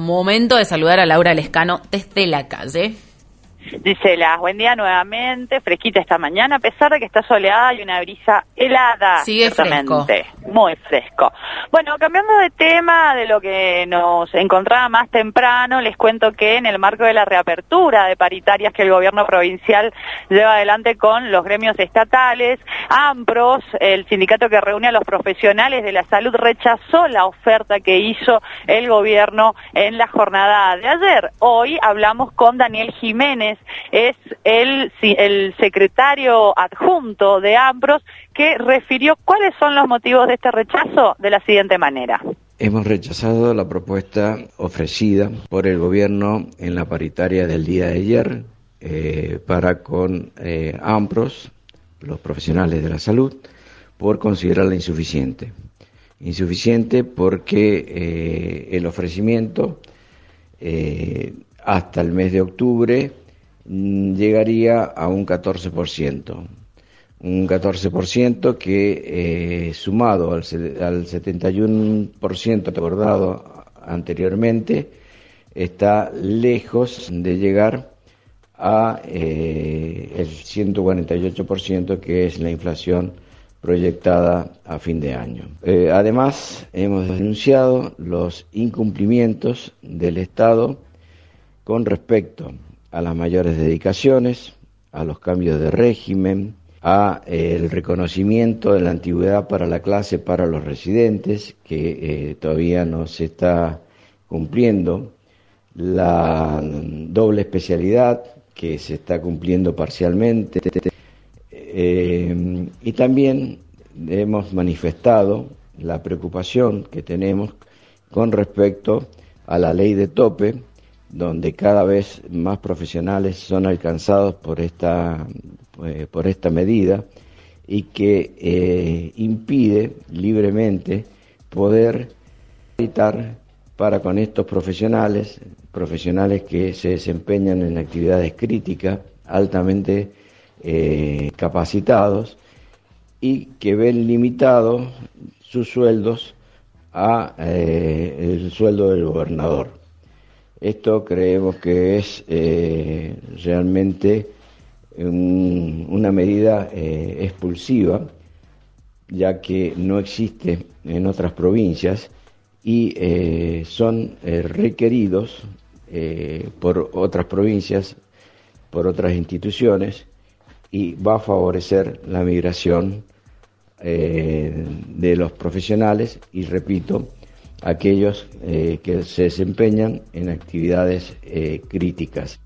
momento de saludar a Laura Lescano desde la calle. Gisela, buen día nuevamente, fresquita esta mañana, a pesar de que está soleada y una brisa helada. Sigue fresco. Muy fresco. Bueno, cambiando de tema, de lo que nos encontraba más temprano, les cuento que en el marco de la reapertura de paritarias que el gobierno provincial lleva adelante con los gremios estatales, AMPROS, el sindicato que reúne a los profesionales de la salud, rechazó la oferta que hizo el gobierno en la jornada de ayer. Hoy hablamos con Daniel Jiménez, es el secretario adjunto de AMPROS, que refirió cuáles son los motivos de este rechazo de la siguiente manera. Hemos rechazado la propuesta ofrecida por el gobierno en la paritaria del día de ayer para con AMPROS, los profesionales de la salud, por considerarla insuficiente. Insuficiente porque el ofrecimiento hasta el mes de octubre llegaría a un 14%. Un 14% que sumado al 71% acordado anteriormente está lejos de llegar a el 148% que es la inflación proyectada a fin de año. Además, hemos denunciado los incumplimientos del Estado con respecto a las mayores dedicaciones, a los cambios de régimen, a el reconocimiento de la antigüedad para la clase para los residentes, que todavía no se está cumpliendo, la doble especialidad, que se está cumpliendo parcialmente, y también hemos manifestado la preocupación que tenemos con respecto a la ley de tope, donde cada vez más profesionales son alcanzados por esta medida y que impide libremente poder evitar para con estos profesionales que se desempeñan en actividades críticas, altamente capacitados y que ven limitados sus sueldos a el sueldo del gobernador. Esto creemos que es realmente una medida expulsiva, ya que no existe en otras provincias y son requeridos por otras provincias, por otras instituciones, y va a favorecer la migración de los profesionales y, repito, aquellos que se desempeñan en actividades críticas.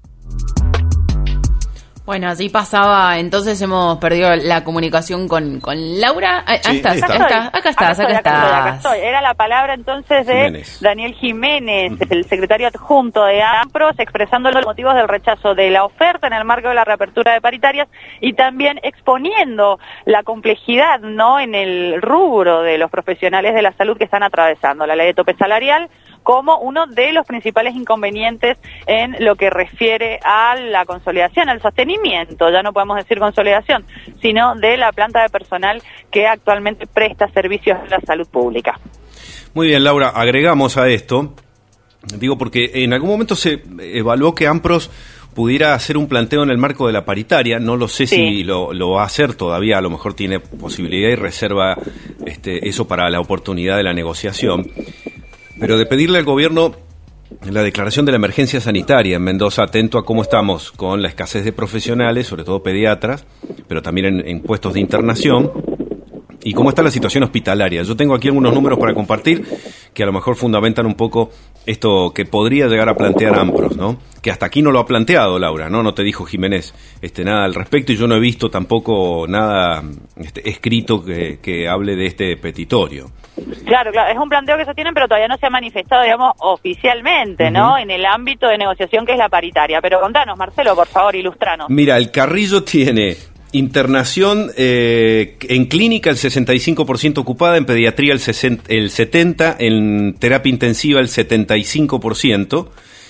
Bueno, así pasaba, entonces hemos perdido la comunicación con Laura. Sí, acá estás. Era la palabra entonces de Jiménez. Daniel Jiménez, el secretario adjunto de AMPROS, expresando los motivos del rechazo de la oferta en el marco de la reapertura de paritarias y también exponiendo la complejidad, ¿no?, en el rubro de los profesionales de la salud que están atravesando la ley de tope salarial como uno de los principales inconvenientes en lo que refiere a la consolidación, al sostenimiento, ya no podemos decir consolidación, sino de la planta de personal que actualmente presta servicios a la salud pública. Muy bien, Laura, agregamos a esto, digo porque en algún momento se evaluó que AMPROS pudiera hacer un planteo en el marco de la paritaria, no lo sé si lo va a hacer todavía, a lo mejor tiene posibilidad y reserva eso para la oportunidad de la negociación. Pero de pedirle al gobierno la declaración de la emergencia sanitaria en Mendoza, atento a cómo estamos con la escasez de profesionales, sobre todo pediatras, pero también en puestos de internación, y cómo está la situación hospitalaria. Yo tengo aquí algunos números para compartir que a lo mejor fundamentan un poco esto que podría llegar a plantear AMPROS, ¿no? Que hasta aquí no lo ha planteado, Laura, ¿no? No te dijo Jiménez nada al respecto, y yo no he visto tampoco nada escrito que hable de este petitorio. Claro, es un planteo que se tiene, pero todavía no se ha manifestado, digamos, oficialmente, ¿no?, en el ámbito de negociación que es la paritaria. Pero contanos, Marcelo, por favor, ilustranos. Mira, el Carrillo tiene internación en clínica el 65% ocupada, en pediatría el 70%, en terapia intensiva el 75%.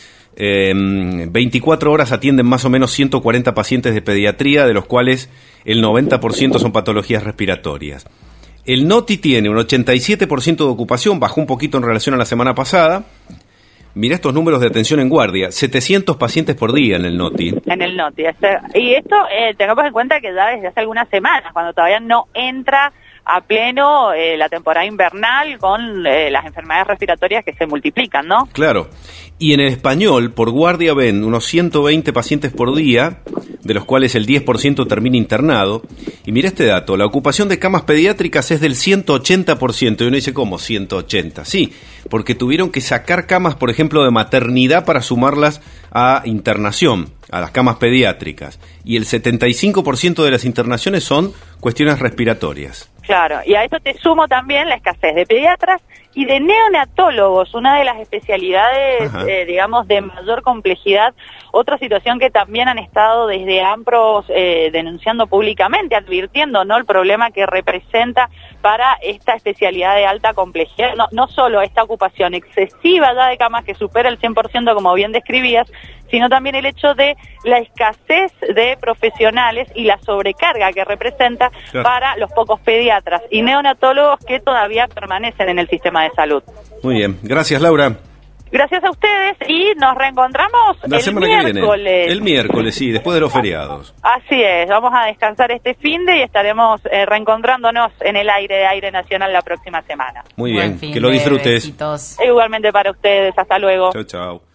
24 horas atienden más o menos 140 pacientes de pediatría, de los cuales el 90% son patologías respiratorias. El NOTI tiene un 87% de ocupación, bajó un poquito en relación a la semana pasada, Mirá estos números de atención en guardia, 700 pacientes por día en el NOTI. En el NOTI. Y esto tengamos en cuenta que ya desde hace algunas semanas, cuando todavía no entra a pleno la temporada invernal con las enfermedades respiratorias que se multiplican, ¿no? Claro. Y en el español, por guardia ven unos 120 pacientes por día, de los cuales el 10% termina internado. Y mira este dato, la ocupación de camas pediátricas es del 180%. Y uno dice, ¿cómo 180? Sí, porque tuvieron que sacar camas, por ejemplo, de maternidad para sumarlas a internación, a las camas pediátricas. Y el 75% de las internaciones son cuestiones respiratorias. Claro, y a esto te sumo también la escasez de pediatras y de neonatólogos, una de las especialidades, digamos, de mayor complejidad. Otra situación que también han estado desde AMPROS denunciando públicamente, advirtiendo, ¿no?, el problema que representa para esta especialidad de alta complejidad. No solo esta ocupación excesiva ya de camas que supera el 100%, como bien describías, sino también el hecho de la escasez de profesionales y la sobrecarga que representa para los pocos pediatras y neonatólogos que todavía permanecen en el sistema de salud. Muy bien, gracias Laura. Gracias a ustedes y nos reencontramos la semana miércoles. Que viene. El miércoles, sí, después de los feriados. Así es, vamos a descansar este finde y estaremos reencontrándonos en el aire de Aire Nacional la próxima semana. Muy bien, que lo disfrutes. Besitos. Igualmente para ustedes, hasta luego. Chau, chau.